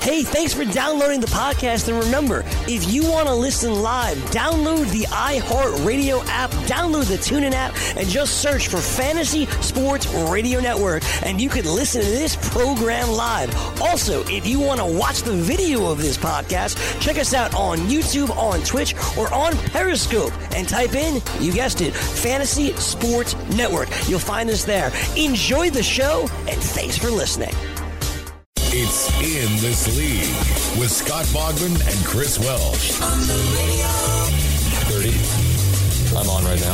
Hey, thanks for downloading the podcast. And remember, if you want to listen live, download the iHeartRadio app, download the TuneIn app, and just search for Fantasy Sports Radio Network, and you can listen to this program live. Also, if you want to watch the video of this podcast, check us out on YouTube, on Twitch, or on Periscope, and type in, you guessed it, Fantasy Sports Network. You'll find us there. Enjoy the show, and thanks for listening. It's In This League with Scott Bogman and Chris Welsh. On the radio. 30. I'm on right now.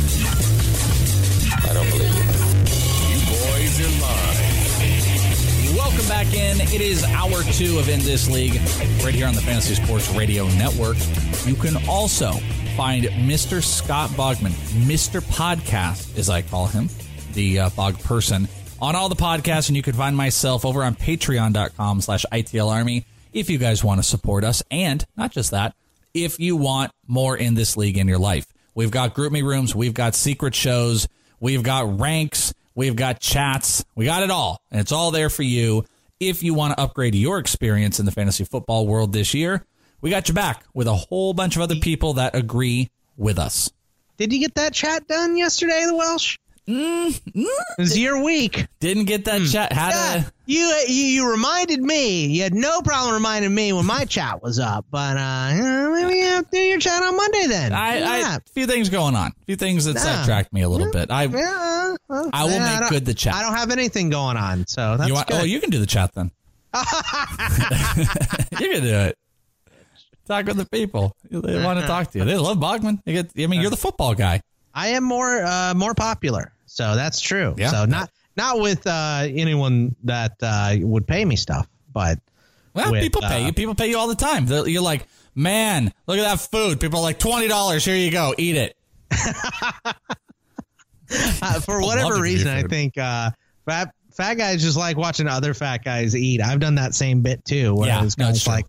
I don't believe you. You boys are live. Welcome back in. It is hour 2 of In This League right here on the Fantasy Sports Radio Network. You can also find Mr. Scott Bogman, Mr. Podcast, as I call him, the Bog person, on all the podcasts, and you can find myself over on patreon.com/ITLArmy if you guys want to support us. And not just that, if you want more In This League in your life. We've got group me rooms, we've got secret shows, we've got ranks, we've got chats, we got it all. And it's all there for you. If you want to upgrade your experience in the fantasy football world this year, we got you back with a whole bunch of other people that agree with us. Did you get that chat done yesterday, the Welsh? It was your week. Didn't get that chat. You reminded me. You had no problem reminding me when my chat was up. But maybe you have to do your chat on Monday then. A few things going on. A few things that sidetracked me a little bit. I will make good the chat. I don't have anything going on, so that's good. Oh, you can do the chat then. You can do it. Talk with the people. They want to talk to you. They love Bogman. You're the football guy. I am more popular, so that's true. Yeah. So not with anyone that would pay me stuff, but people pay you. People pay you all the time. You're like, man, look at that food. People are like, $20. Here you go, eat it. For whatever reason, I think fat guys just like watching other fat guys eat. I've done that same bit too. Where I was like,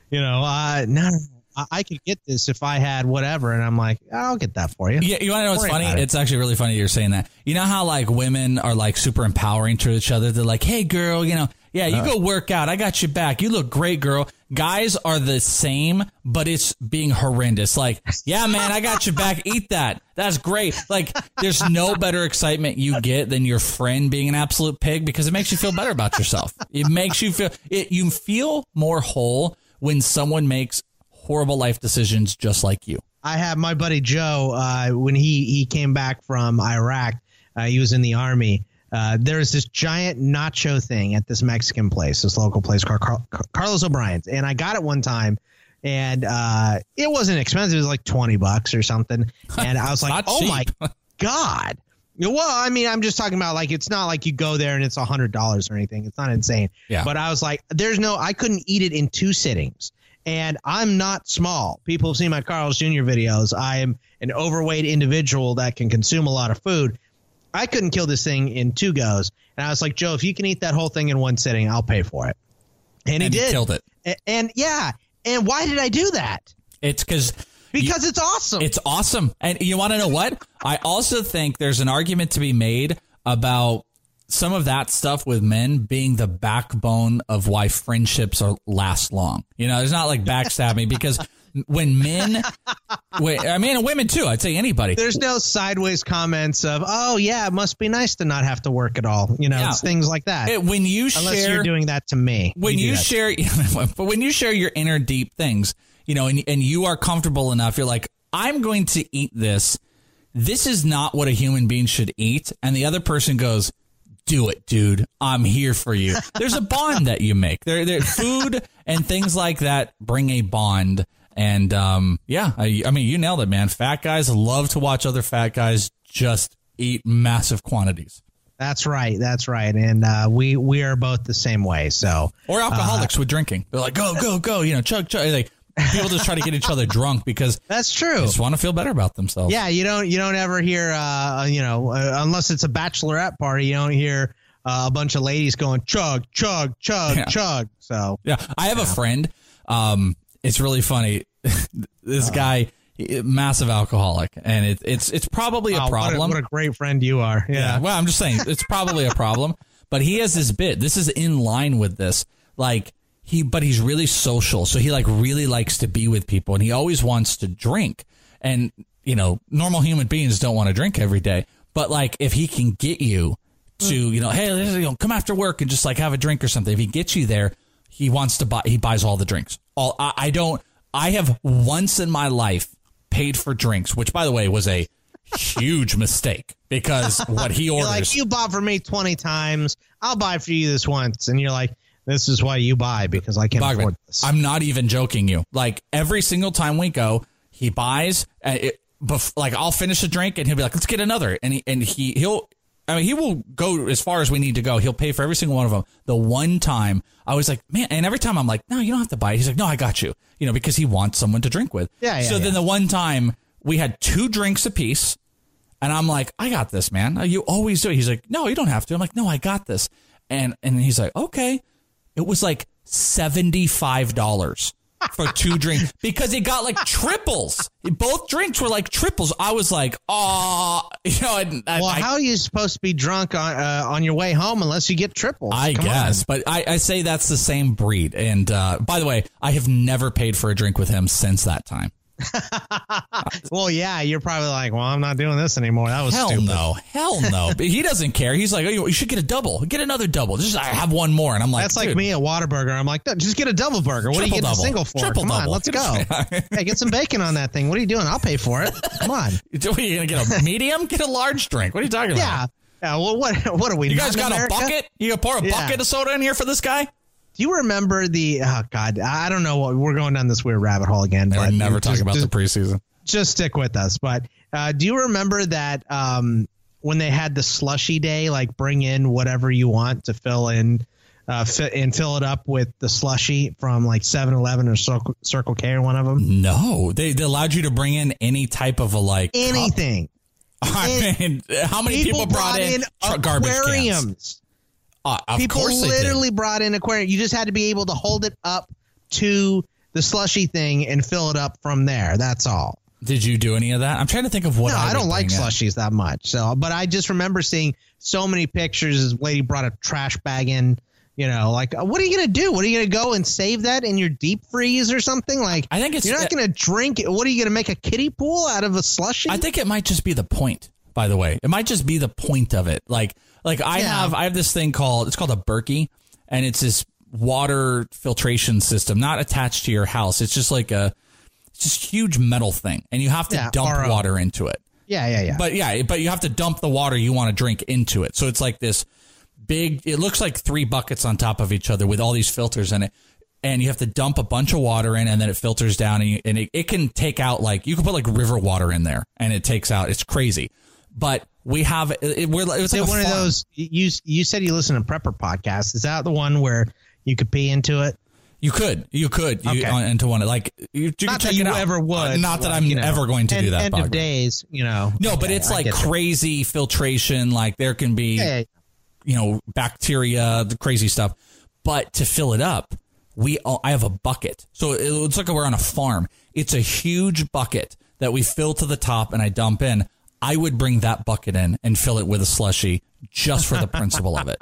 no. I could get this if I had whatever, and I'm like, I'll get that for you. Yeah, you want to know what's funny? It's actually really funny you're saying that. You know how like women are like super empowering to each other? They're like, hey girl, you go work out. I got your back. You look great, girl. Guys are the same, but it's being horrendous. Like, yeah, man, I got your back. Eat that. That's great. Like, there's no better excitement you get than your friend being an absolute pig, because it makes you feel better about yourself. It makes you you feel more whole when someone makes horrible life decisions just like you. I have my buddy Joe, when he came back from Iraq, he was in the Army. There's this giant nacho thing at this Mexican place, this local place called Carlos O'Brien's. And I got it one time, and it wasn't expensive. It was like $20 or something. And I was like, oh my God. Well, I mean, I'm just talking about, like, it's not like you go there and it's $100 or anything. It's not insane. Yeah. But I was like, I couldn't eat it in 2 sittings. And I'm not small. People have seen my Carl's Jr. videos. I am an overweight individual that can consume a lot of food. I couldn't kill this thing in 2 goes. And I was like, Joe, if you can eat that whole thing in 1 sitting, I'll pay for it. And he did. He killed it. And why did I do that? It's because it's awesome. It's awesome. And you want to know what? I also think there's an argument to be made about some of that stuff with men being the backbone of why friendships last long. There's not like backstabbing, because when men, and women too, I'd say anybody. There's no sideways comments of, oh yeah, it must be nice to not have to work at all. It's things like that. Unless you're doing that to me. When you share your inner deep things, and you are comfortable enough, you're like, I'm going to eat this. This is not what a human being should eat. And the other person goes, do it, dude. I'm here for you. There's a bond that you make. There, food and things like that bring a bond. And you nailed it, man. Fat guys love to watch other fat guys just eat massive quantities. That's right. And we are both the same way. So, or alcoholics with drinking. They're like, go, chug. Like, people just try to get each other drunk because that's true. They just want to feel better about themselves. Yeah, you don't ever hear unless it's a bachelorette party, you don't hear a bunch of ladies going chug. So yeah, I have a friend. It's really funny. This guy, massive alcoholic, and it's probably a problem. What a great friend you are. Yeah. Well, I'm just saying it's probably a problem. But he has this bit. This is in line with this. Like, but he's really social. So he like really likes to be with people, and he always wants to drink. And, you know, normal human beings don't want to drink every day. But like if he can get you to, you know, hey, come after work and just like have a drink or something. If he gets you there, he buys all the drinks. I have once in my life paid for drinks, which by the way was a huge mistake because what he orders. You're like, you bought for me 20 times. I'll buy for you this once. And you're like, this is why you buy, because I can't afford this. I'm not even joking you. Like every single time we go, he buys like I'll finish a drink and he'll be like, let's get another. And he will go as far as we need to go. He'll pay for every single one of them. The one time I was like, man, and every time I'm like, no, you don't have to buy it. He's like, no, I got you. You know, because he wants someone to drink with. So then the one time we had 2 drinks apiece and I'm like, I got this, man. You always do it. He's like, no, you don't have to. I'm like, no, I got this. And he's like, okay. It was like $75 for 2 drinks because he got like triples. Both drinks were like triples. I was like, oh, you know. How are you supposed to be drunk on your way home unless you get triples? I guess, but I say that's the same breed. And by the way, I have never paid for a drink with him since that time. Well, yeah, you're probably like, well, I'm not doing this anymore. That was stupid. Hell no. But he doesn't care. He's like, oh, you should get a double. Get another double. Just I have one more. And I'm like, that's like me at Whataburger. I'm like, just get a double burger. What are you getting a single for? Come on, let's go. Hey, get some bacon on that thing. What are you doing? I'll pay for it. Come on. Are you gonna get a medium? Get a large drink. What are you talking about? Yeah. Well, what are we? You guys got America? A bucket? You gonna pour a bucket of soda in here for this guy? Do you remember oh God, I don't know what we're going down this weird rabbit hole again. We're never talking about the preseason. Just stick with us. But do you remember that when they had the slushy day, like bring in whatever you want to fill in and fill it up with the slushy from like 7-Eleven or Circle K or one of them? No, they allowed you to bring in any type of anything. Cup. I mean, how many people brought in garbage cans? People literally brought in aquarium. You just had to be able to hold it up to the slushy thing and fill it up from there. That's all. Did you do any of that? I'm trying to think of what. No, I don't like slushies that much. So, but I just remember seeing so many pictures. This lady brought a trash bag in. You know, like, what are you gonna do? What are you gonna go and save that in your deep freeze or something? Like, I think you're not gonna drink it. What are you gonna make a kiddie pool out of a slushie? I think it might just be the point. By the way, it might just be the point of it. Like I have this thing called a Berkey, and it's this water filtration system not attached to your house. It's just like just huge metal thing, and you have to dump water into it. Yeah. But you have to dump the water you want to drink into it. So it's like this big. It looks like 3 buckets on top of each other with all these filters in it, and you have to dump a bunch of water in, and then it filters down, and it can take out you can put like river water in there, and it takes out. It's crazy. But we have it was like one of those. You said you listen to Prepper podcast. Is that the one where you could pee into it? You could okay. Into one you not can check that you it out. Ever would. Not that I'm ever going to do that. End of days, No, but it's like crazy filtration. Like there can be, bacteria, the crazy stuff. But to fill it up, I have a bucket. So it looks like we're on a farm. It's a huge bucket that we fill to the top, and I dump in. I would bring that bucket in and fill it with a slushie just for the principle of it.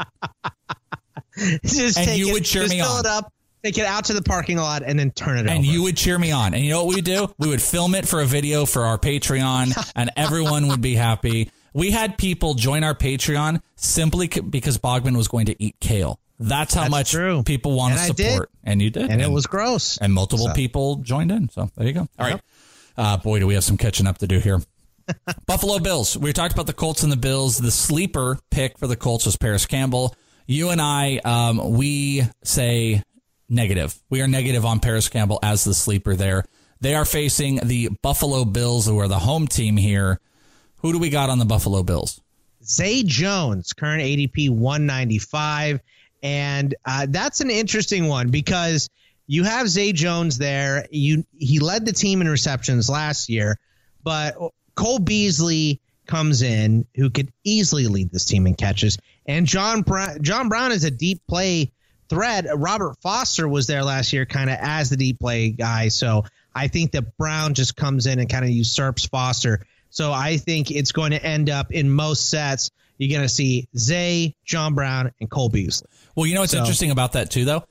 You would cheer me on. Fill it up, take it out to the parking lot, and then turn it over. And you would cheer me on. And you know what we do? We would film it for a video for our Patreon, and everyone would be happy. We had people join our Patreon simply because Bogman was going to eat kale. That's how much people want to support. And you did. And it was gross. And multiple people joined in. So there you go. All right. Boy, do we have some catching up to do here. Buffalo Bills. We talked about the Colts and the Bills. The sleeper pick for the Colts was Paris Campbell. You and I, we say negative. We are negative on Paris Campbell as the sleeper there. They are facing the Buffalo Bills, who are the home team here. Who do we got on the Buffalo Bills? Zay Jones, current ADP 195. And that's an interesting one because you have Zay Jones there. He led the team in receptions last year, but Cole Beasley comes in, who could easily lead this team in catches. And John Brown is a deep play threat. Robert Foster was there last year kind of as the deep play guy. So I think that Brown just comes in and kind of usurps Foster. So I think it's going to end up in most sets, you're going to see Zay, John Brown, and Cole Beasley. Well, you know what's interesting about that, too, though?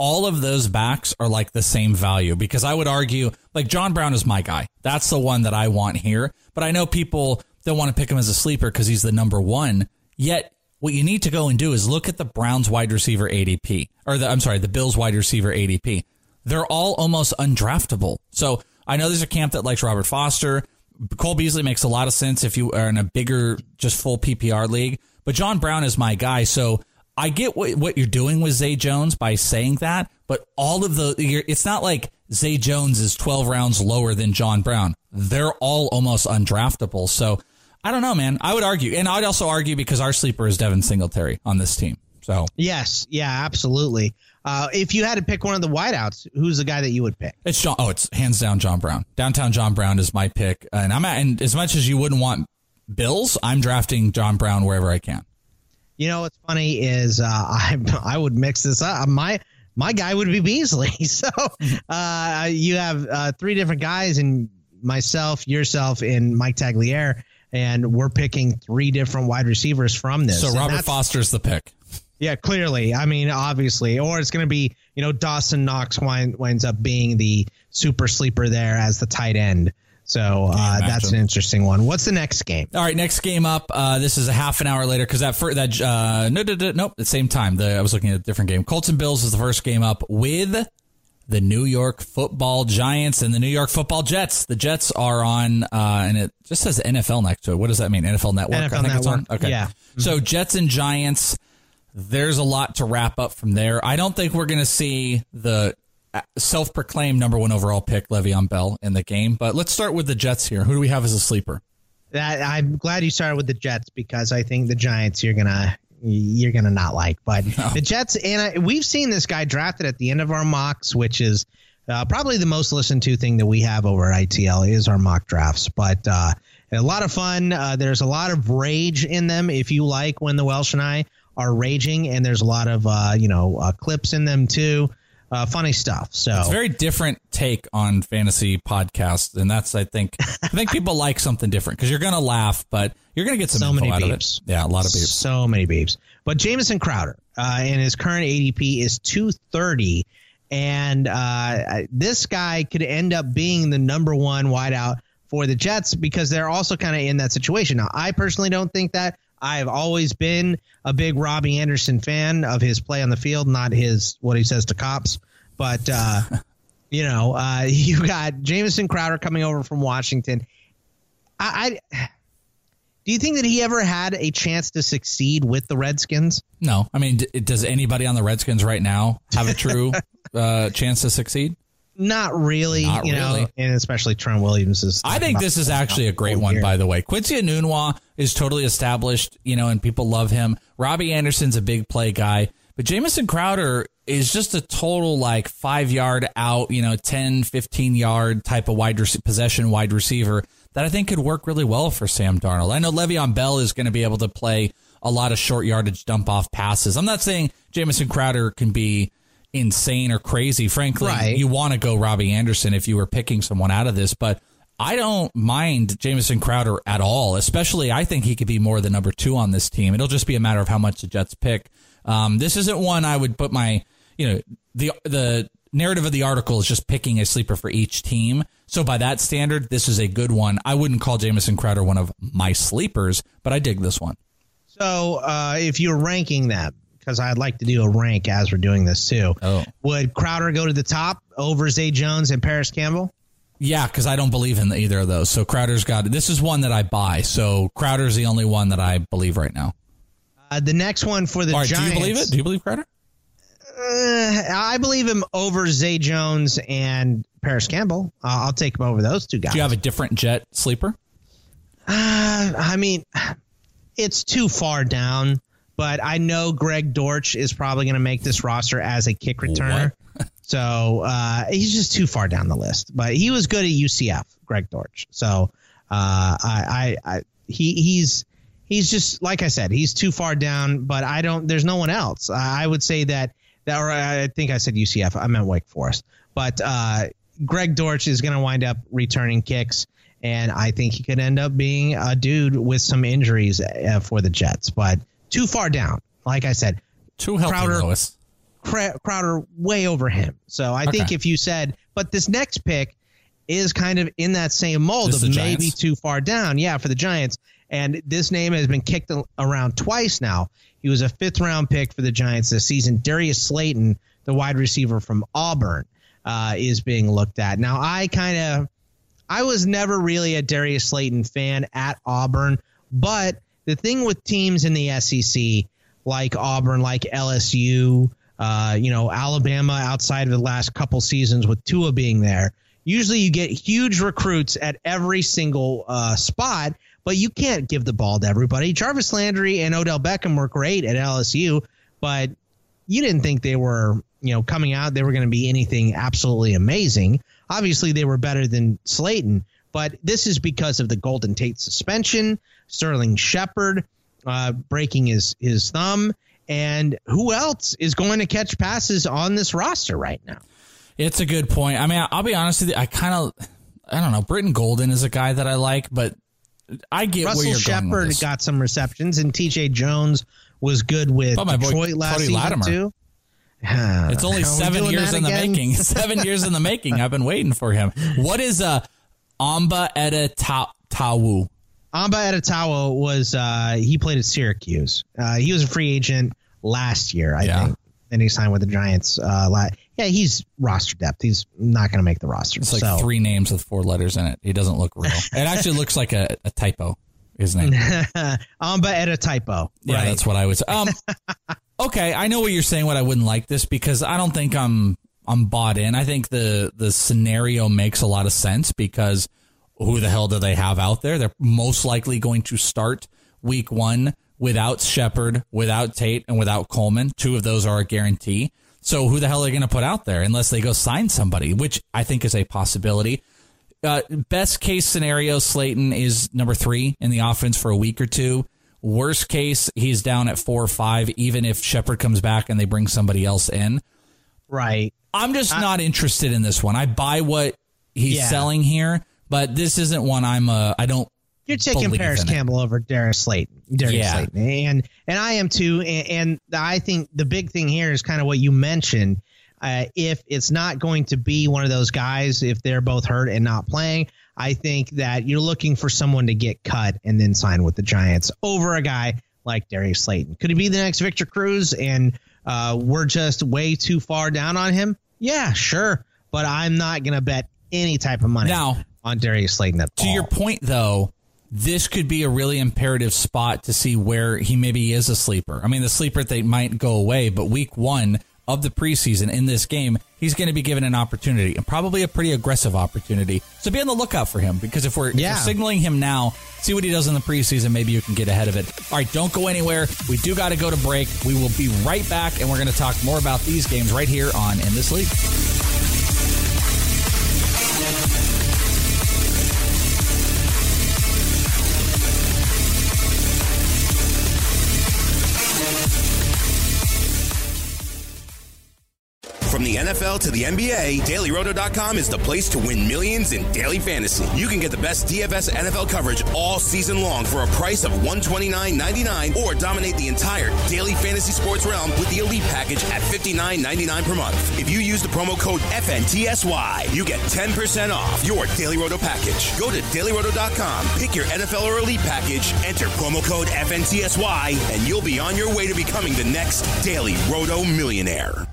all of those backs are like the same value, because I would argue like John Brown is my guy. That's the one that I want here. But I know people don't want to pick him as a sleeper because he's the number one. Yet what you need to go and do is look at the Browns wide receiver ADP, or the Bills wide receiver ADP. They're all almost undraftable. So I know there's a camp that likes Robert Foster. Cole Beasley makes a lot of sense if you are in a bigger, just full PPR league. But John Brown is my guy. So I get what you're doing with Zay Jones by saying that, but all of it's not like Zay Jones is 12 rounds lower than John Brown. They're all almost undraftable. So I don't know, man. I would argue, and I'd also argue because our sleeper is Devin Singletary on this team. So yes, yeah, absolutely. If you had to pick one of the wideouts, who's the guy that you would pick? It's hands down John Brown. Downtown John Brown is my pick, and as much as you wouldn't want Bills, I'm drafting John Brown wherever I can. You know what's funny is I would mix this up. My guy would be Beasley. So you have three different guys, and myself, yourself, and Mike Tagliere, and we're picking three different wide receivers from this. So Robert Foster's the pick. Yeah, clearly. I mean, obviously. Or it's going to be, Dawson Knox winds up being the super sleeper there as the tight end. So that's an interesting one. What's the next game? All right, next game up. This is a half an hour later because nope, the same time. I was looking at a different game. Colts and Bills is the first game up with the New York Football Giants and the New York Football Jets. The Jets are on, and it just says NFL next to it. What does that mean? NFL Network? NFL I think Network. it's on. Okay. Yeah. So Jets and Giants. There's a lot to wrap up from there. I don't think we're going to see the self-proclaimed number one overall pick, Le'Veon Bell, in the game. But let's start with the Jets here. Who do we have as a sleeper? I'm glad you started with the Jets because I think the Giants you're gonna not like. But the Jets, and we've seen this guy drafted at the end of our mocks, which is probably the most listened to thing that we have over at ITL is our mock drafts. But a lot of fun. There's a lot of rage in them if you like when the Welsh and I are raging, and there's a lot of clips in them too. Funny stuff. So it's a very different take on fantasy podcasts, and that's I think people like something different because you're gonna laugh, but you're gonna get some info out of it. Yeah, a lot of beeps. So many beeps. But Jamison Crowder, and his current ADP is 230, and this guy could end up being the number one wideout for the Jets because they're also kind of in that situation. Now, I personally don't think that. I've always been a big Robbie Anderson fan of his play on the field, not what he says to cops. But, you got Jamison Crowder coming over from Washington. Do you think that he ever had a chance to succeed with the Redskins? No. I mean, does anybody on the Redskins right now have a true chance to succeed? Not really, know, and especially Trent Williams is. I think this is actually a great one, by the way. Quincy Enunwa is totally established, and people love him. Robbie Anderson's a big play guy, but Jamison Crowder is just a total 5-yard out, 10, 15-yard type of possession wide receiver that I think could work really well for Sam Darnold. I know Le'Veon Bell is going to be able to play a lot of short yardage dump off passes. I'm not saying Jamison Crowder can be insane or crazy. Frankly, right. You want to go Robbie Anderson if you were picking someone out of this, but I don't mind Jamison Crowder at all. Especially, I think he could be more the number 2 on this team. It'll just be a matter of how much the Jets pick. This isn't one I would put my, the narrative of the article is just picking a sleeper for each team. So by that standard, this is a good one. I wouldn't call Jamison Crowder one of my sleepers, but I dig this one. So if you're ranking them, because I'd like to do a rank as we're doing this too. Oh. Would Crowder go to the top over Zay Jones and Paris Campbell? Yeah, because I don't believe in either of those. So Crowder's got it. This is one that I buy. So Crowder's the only one that I believe right now. The next one for the Giants. Do you believe it? Do you believe Crowder? I believe him over Zay Jones and Paris Campbell. I'll take him over those two guys. Do you have a different Jet sleeper? I mean, it's too far down. But I know Greg Dortch is probably going to make this roster as a kick returner. So he's just too far down the list. But he was good at UCF, Greg Dortch. So he's just, like I said, he's too far down. But there's no one else. I would say that, or I think I said UCF. I meant Wake Forest. But Greg Dortch is going to wind up returning kicks. And I think he could end up being a dude with some injuries for the Jets. But too far down. Like I said, too healthy, Lewis. Crowder way over him. So I think if you said, but this next pick is kind of in that same mold of maybe too far down. Yeah, for the Giants. And this name has been kicked around twice now. He was a 5th-round pick for the Giants this season. Darius Slayton, the wide receiver from Auburn, is being looked at. Now, I was never really a Darius Slayton fan at Auburn, but the thing with teams in the SEC like Auburn, like LSU, Alabama outside of the last couple seasons with Tua being there, usually you get huge recruits at every single spot, but you can't give the ball to everybody. Jarvis Landry and Odell Beckham were great at LSU, but you didn't think they were, coming out, they were going to be anything absolutely amazing. Obviously, they were better than Slayton, but this is because of the Golden Tate suspension, Sterling Shepard breaking his thumb, and who else is going to catch passes on this roster right now? It's a good point. I mean, I'll be honest with you. I don't know. Britton Golden is a guy that I like, but I get where you're going with this. Shepard got some receptions, and T.J. Jones was good with Detroit last season too. It's only 7 years in the making. 7 years in the making. I've been waiting for him. What is Amba Edetawu? Amba Edetawu was he played at Syracuse. He was a free agent last year, I think. And he signed with the Giants. He's roster depth. He's not going to make the roster. It's like 3 names with 4 letters in it. He doesn't look real. It actually looks like a typo. His name. Amba Edetawu. Yeah, right. That's what I was. Okay, I know what you're saying. What I wouldn't like this because I don't think I'm bought in. I think the scenario makes a lot of sense because who the hell do they have out there? They're most likely going to start week 1 without Shepard, without Tate, and without Coleman. 2 of those are a guarantee. So who the hell are they going to put out there unless they go sign somebody, which I think is a possibility. Best case scenario, Slayton is number 3 in the offense for a week or 2. Worst case, he's down at 4 or 5, even if Shepard comes back and they bring somebody else in. Right. I'm just not interested in this one. I buy what he's selling here, but this isn't one I don't. You're taking Paris Campbell over Darius Slayton. And I am too. And I think the big thing here is kind of what you mentioned. If it's not going to be one of those guys, if they're both hurt and not playing, I think that you're looking for someone to get cut and then sign with the Giants over a guy like Darius Slayton. Could he be the next Victor Cruz and we're just way too far down on him? Yeah, sure. But I'm not going to bet any type of money on Darius Slayton at all. To your point, though, this could be a really imperative spot to see where he maybe is a sleeper. I mean, the sleeper they might go away, but week 1 of the preseason in this game, he's going to be given an opportunity and probably a pretty aggressive opportunity. So be on the lookout for him because if we're signaling him now, see what he does in the preseason. Maybe you can get ahead of it. All right, don't go anywhere. We do got to go to break. We will be right back, and we're going to talk more about these games right here on In This League. From the NFL to the NBA, DailyRoto.com is the place to win millions in daily fantasy. You can get the best DFS NFL coverage all season long for a price of $129.99 or dominate the entire daily fantasy sports realm with the Elite Package at $59.99 per month. If you use the promo code FNTSY, you get 10% off your Daily Roto package. Go to DailyRoto.com, pick your NFL or Elite Package, enter promo code FNTSY, and you'll be on your way to becoming the next Daily Roto millionaire.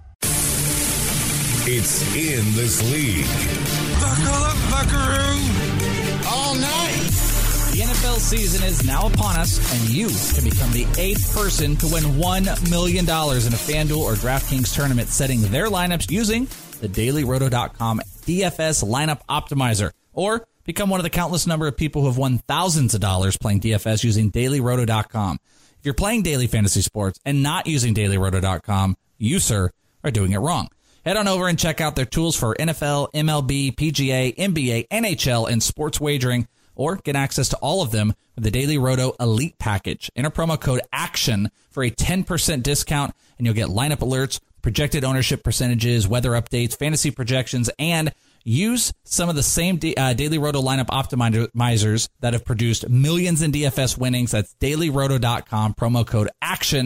It's In This League. Buckle up, buckaroo. All night. The NFL season is now upon us, and you can become the 8th person to win $1 million in a FanDuel or DraftKings tournament, setting their lineups using the DailyRoto.com DFS Lineup Optimizer. Or become one of the countless number of people who have won thousands of dollars playing DFS using DailyRoto.com. If you're playing daily fantasy sports and not using DailyRoto.com, you, sir, are doing it wrong. Head on over and check out their tools for NFL, MLB, PGA, NBA, NHL, and sports wagering, or get access to all of them with the Daily Roto Elite Package. Enter promo code ACTION for a 10% discount, and you'll get lineup alerts, projected ownership percentages, weather updates, fantasy projections, and use some of the same Daily Roto lineup optimizers that have produced millions in DFS winnings. That's dailyroto.com, promo code ACTION.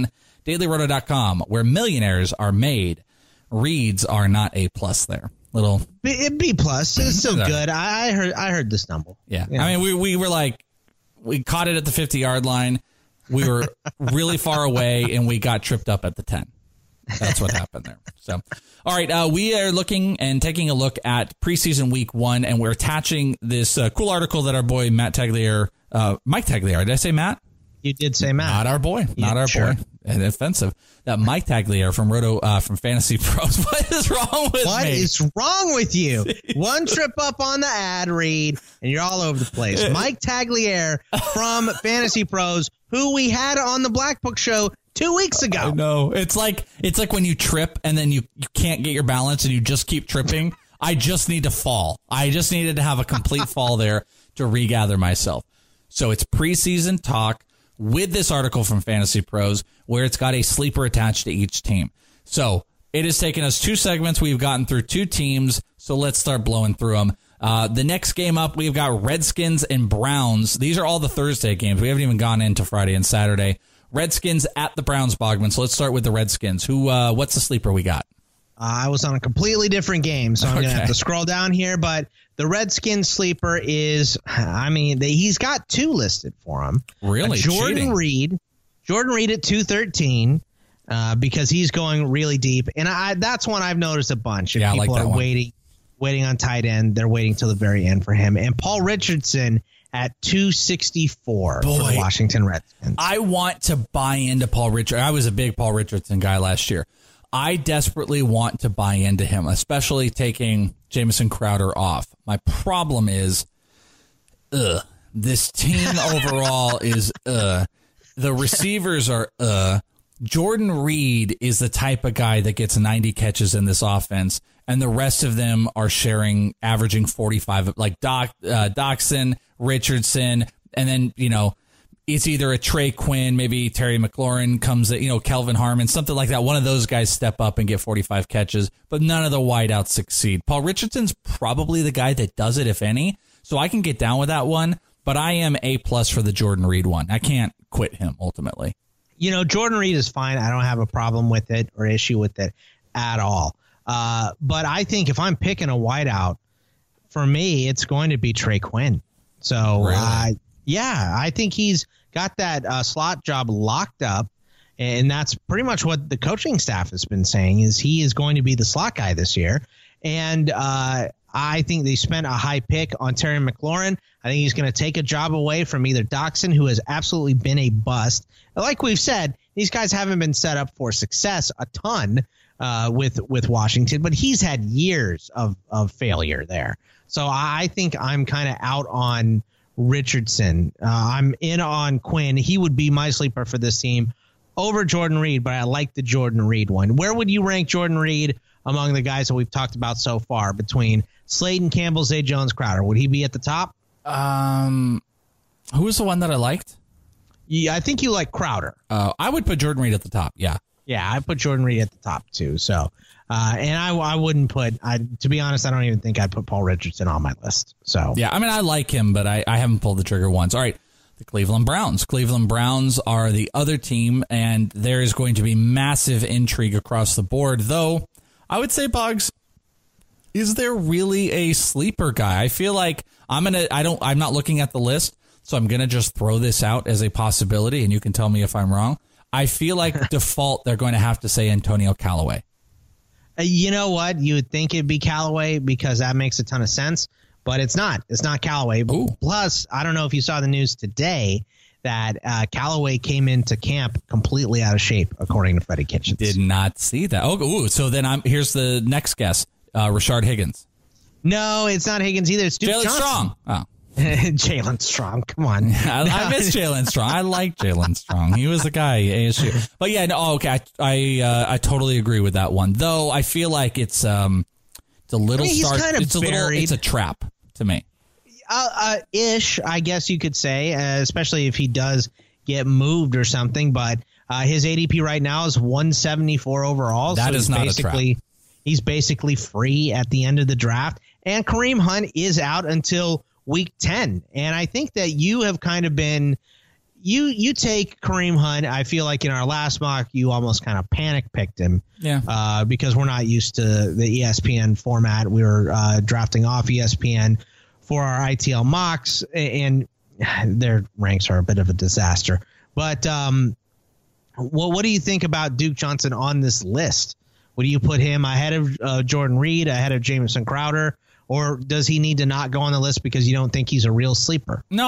DailyRoto.com, where millionaires are made. Reads are not A+ there. Little B+. It's still good. I heard the stumble. Yeah. I mean, we were like, we caught it at the 50-yard line. We were really far away, and we got tripped up at the 10. That's what happened there. So, all right, we are looking and taking a look at preseason week 1, and we're attaching this cool article that our boy Mike Tagliere, did I say Matt? You did say Matt. Not our boy. Not our boy. And offensive. That Mike Tagliere from from Fantasy Pros. What is wrong with me? What is wrong with you? One trip up on the ad read, and you're all over the place. Mike Tagliere from Fantasy Pros, who we had on the Black Book Show 2 weeks ago. No, it's like when you trip and then you can't get your balance and you just keep tripping. I just need to fall. I just needed to have a complete fall there to regather myself. So it's preseason talk with this article from Fantasy Pros where it's got a sleeper attached to each team. So it has taken us 2 segments. We've gotten through 2 teams. So let's start blowing through them. The next game up, we've got Redskins and Browns. These are all the Thursday games. We haven't even gone into Friday and Saturday. Redskins at the Browns, Bogman. So let's start with the Redskins. What's the sleeper we got? I was on a completely different game, so I'm going to have to scroll down here. But the Redskins sleeper is, he's got 2 listed for him. Really? Jordan Reed at 213 because he's going really deep. And that's one I've noticed a bunch. If people are waiting on tight end, they're waiting till the very end for him. And Paul Richardson at 264 for the Washington Redskins. I want to buy into Paul Richardson. I was a big Paul Richardson guy last year. I desperately want to buy into him, especially taking Jamison Crowder off. My problem is, this team overall is, the receivers are, Jordan Reed is the type of guy that gets 90 catches in this offense, and the rest of them are averaging 45, like Doxson, Richardson, and then, it's either a Trey Quinn, maybe Terry McLaurin comes, Kelvin Harmon, something like that. One of those guys step up and get 45 catches, but none of the wideouts succeed. Paul Richardson's probably the guy that does it, if any, so I can get down with that one, but I am A+ for the Jordan Reed one. I can't quit him, ultimately. Jordan Reed is fine. I don't have a problem with it or issue with it at all. But I think if I'm picking a wideout, for me, it's going to be Trey Quinn. So, really? I think he's got that slot job locked up, and that's pretty much what the coaching staff has been saying is he is going to be the slot guy this year. And I think they spent a high pick on Terry McLaurin. I think he's going to take a job away from either Doxson, who has absolutely been a bust. Like we've said, these guys haven't been set up for success a ton with Washington, but he's had years of failure there. So I think I'm kind of out on Richardson. I'm in on Quinn. He would be my sleeper for this team over Jordan Reed, but I like the Jordan Reed one. Where would you rank Jordan Reed among the guys that we've talked about so far between Slayton, Campbell, Zay Jones, Crowder? Would he be at the top? Who was the one that I liked? Yeah, I think you like Crowder. I would put Jordan Reed at the top. Yeah. Yeah, I put Jordan Reed at the top too. So, and I wouldn't put. To be honest, I don't even think I'd put Paul Richardson on my list. So yeah, I like him, but I haven't pulled the trigger once. All right, the Cleveland Browns. Cleveland Browns are the other team, and there is going to be massive intrigue across the board. Though I would say, Boggs, is there really a sleeper guy? I feel like I'm not looking at the list, so I'm gonna just throw this out as a possibility, and you can tell me if I'm wrong. I feel like default they're going to have to say Antonio Callaway. You know what? You would think it'd be Callaway because that makes a ton of sense, but it's not. It's not Callaway. Ooh. Plus, I don't know if you saw the news today that Callaway came into camp completely out of shape, according to Freddie Kitchens. Did not see that. Oh, so then here's the next guess. Rashard Higgins. No, it's not Higgins either. It's Duke Jalen Johnson. Strong. Oh. Jalen Strong, come on. I miss Jalen Strong. I like Jalen Strong. He was the guy at ASU. But yeah, no, okay. I totally agree with that one. Though I feel like it's a little it's a trap to me. Ish, I guess you could say, especially if he does get moved or something. But his ADP right now is 174 overall. That so is not a trap. He's basically free at the end of the draft. And Kareem Hunt is out until Week 10. And I think that you have kind of been, you take Kareem Hunt. I feel like in our last mock, you almost kind of panic picked him. Yeah. Because we're not used to the ESPN format. We were drafting off ESPN for our ITL mocks, and their ranks are a bit of a disaster. But what do you think about Duke Johnson on this list? Would you put him ahead of Jordan Reed, ahead of Jamison Crowder, or does he need to not go on the list because you don't think he's a real sleeper? No,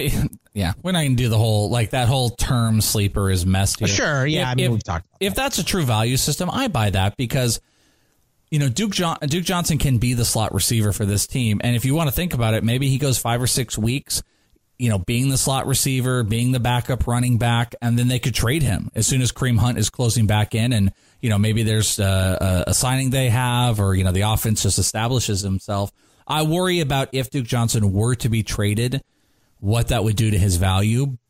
yeah, we're not going to do the whole, that whole term sleeper is messed here. Sure, yeah, we've talked about if that's a true value system, I buy that because, Duke Johnson can be the slot receiver for this team. And if you want to think about it, maybe he goes 5 or 6 weeks, being the slot receiver, being the backup running back, and then they could trade him as soon as Kareem Hunt is closing back in. And, maybe there's a signing they have, or, the offense just establishes himself. I worry about if Duke Johnson were to be traded, what that would do to his value.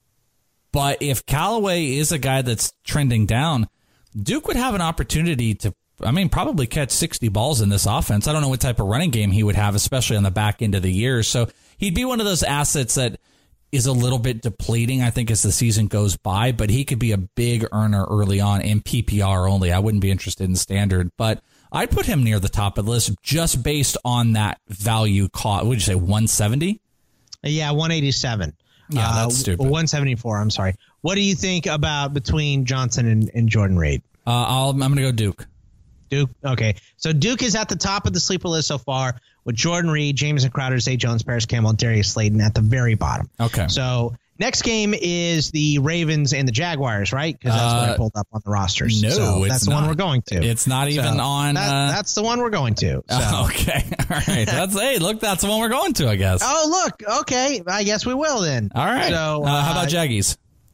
But if Callaway is a guy that's trending down, Duke would have an opportunity to, probably catch 60 balls in this offense. I don't know what type of running game he would have, especially on the back end of the year. So he'd be one of those assets that is a little bit depleting, I think, as the season goes by, but he could be a big earner early on in PPR only. I wouldn't be interested in standard, but I'd put him near the top of the list just based on that value cost. What would you say, 170? Yeah, 187. Yeah, that's stupid. 174, I'm sorry. What do you think about between Johnson and Jordan Reed? I'm going to go Duke. Duke, okay. So Duke is at the top of the sleeper list so far, with Jordan Reed, Jamison Crowder, Zay Jones, Paris Campbell, and Darius Slayton at the very bottom. Okay. So next game is the Ravens and the Jaguars, right? Because that's what I pulled up on the rosters. No, so it's that's the not. one we're going to. It's not even on. That's the one we're going to. So. Okay. All right. That's the one we're going to, I guess. Oh, look. Okay. I guess we will then. All right. So how about Jaggies?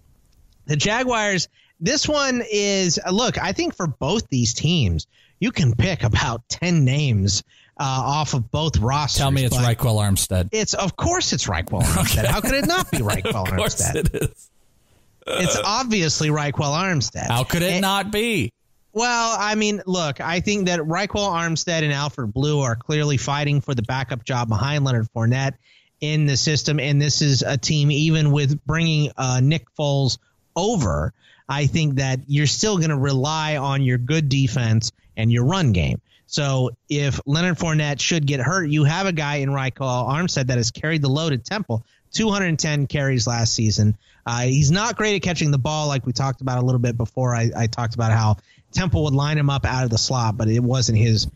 The Jaguars, this one is, look, I think for both these teams, you can pick about 10 names off of both rosters. Tell me it's Raquel Armstead. Of course it's Raquel Armstead. Okay. How could it not be Raquel Armstead? Of course it is. It's obviously Raquel Armstead. How could it not be? Well, look, I think that Raquel Armstead and Alfred Blue are clearly fighting for the backup job behind Leonard Fournette in the system, and this is a team, even with bringing Nick Foles over, I think that you're still going to rely on your good defense and your run game. So if Leonard Fournette should get hurt, you have a guy in Raquel Armstead that has carried the load at Temple, 210 carries last season. He's not great at catching the ball, like we talked about a little bit before. I talked about how Temple would line him up out of the slot, but it wasn't his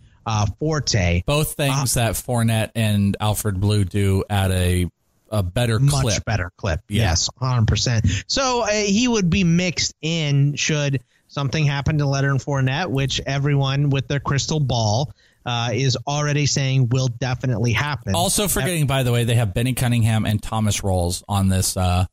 forte. Both things that Fournette and Alfred Blue do at a better clip. Much better clip, yes, 100%. So he would be mixed in should something happen to Leonard Fournette, which everyone with their crystal ball is already saying will definitely happen. Also forgetting, by the way, they have Benny Cunningham and Thomas Rawls on this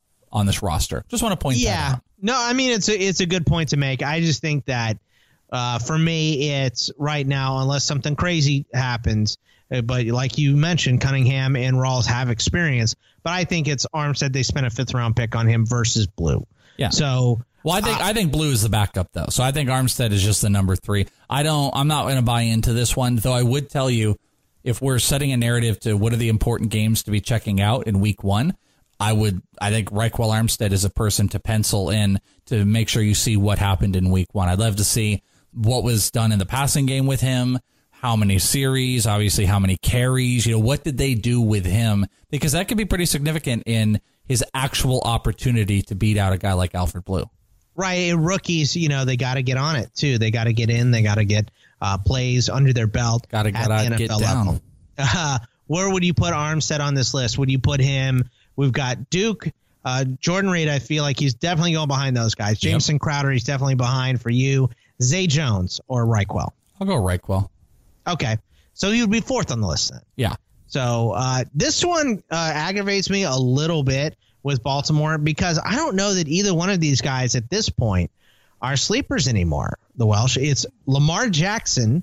roster. Just want to point that out. No, it's a good point to make. I just think that for me, it's right now, unless something crazy happens. But like you mentioned, Cunningham and Rawls have experience. But I think it's Armstead. They spent a 5th round pick on him versus Blue. Yeah. So. Well, I think Blue is the backup, though. So I think Armstead is just the number 3. I'm not going to buy into this one, though I would tell you, if we're setting a narrative to what are the important games to be checking out in week 1, I think Raquel Armstead is a person to pencil in to make sure you see what happened in week 1. I'd love to see what was done in the passing game with him, how many series, obviously how many carries, what did they do with him? Because that could be pretty significant in his actual opportunity to beat out a guy like Alfred Blue. Right. Rookies, they got to get on it, too. They got to get in. They got to get plays under their belt. Got to get down. Where would you put Armstead on this list? Would you put him? We've got Duke. Jordan Reed, I feel like he's definitely going behind those guys. Jamison Crowder, he's definitely behind for you. Zay Jones or Raquel? I'll go Raquel. Okay. So he would be 4th on the list then. Yeah. So this one aggravates me a little bit with Baltimore because I don't know that either one of these guys at this point are sleepers anymore. The Welsh. It's Lamar Jackson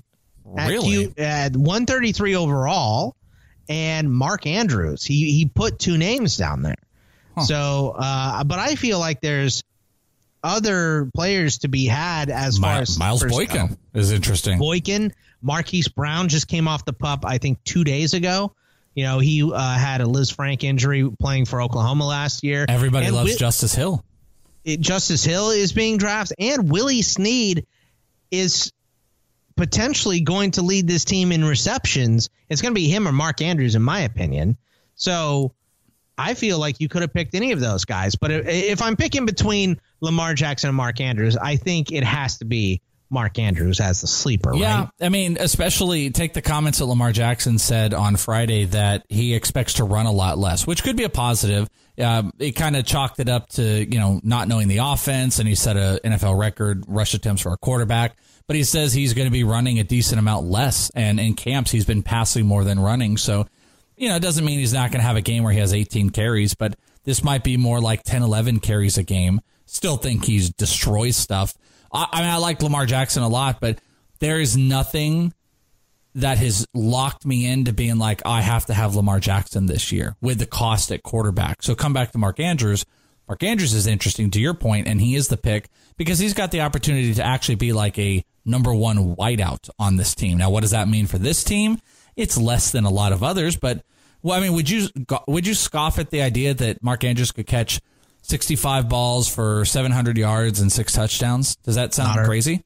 at 133 overall and Mark Andrews. He put 2 names down there. Huh. So, but I feel like there's other players to be had as far as Miles Boykin is interesting. Boykin, Marquise Brown just came off the pup, I think 2 days ago. You know, he had a Liz Frank injury playing for Oklahoma last year. Everybody loves Justice Hill. Justice Hill is being drafted, and Willie Snead is potentially going to lead this team in receptions. It's going to be him or Mark Andrews, in my opinion. So I feel like you could have picked any of those guys. But if I'm picking between Lamar Jackson and Mark Andrews, I think it has to be Mark Andrews as the sleeper, yeah, right? I mean, especially take the comments that Lamar Jackson said on Friday that he expects to run a lot less, which could be a positive. It kind of chalked it up to, not knowing the offense, and he set an NFL record rush attempts for a quarterback. But he says he's going to be running a decent amount less, and in camps he's been passing more than running. So, it doesn't mean he's not going to have a game where he has 18 carries, but this might be more like 10, 11 carries a game. Still think he destroys stuff. I like Lamar Jackson a lot, but there is nothing that has locked me into being like, I have to have Lamar Jackson this year with the cost at quarterback. So come back to Mark Andrews. Mark Andrews is interesting to your point, and he is the pick because he's got the opportunity to actually be like a number one wideout on this team. Now, what does that mean for this team? It's less than a lot of others, but would you scoff at the idea that Mark Andrews could catch 65 balls for 700 yards and 6 touchdowns? Does that sound crazy?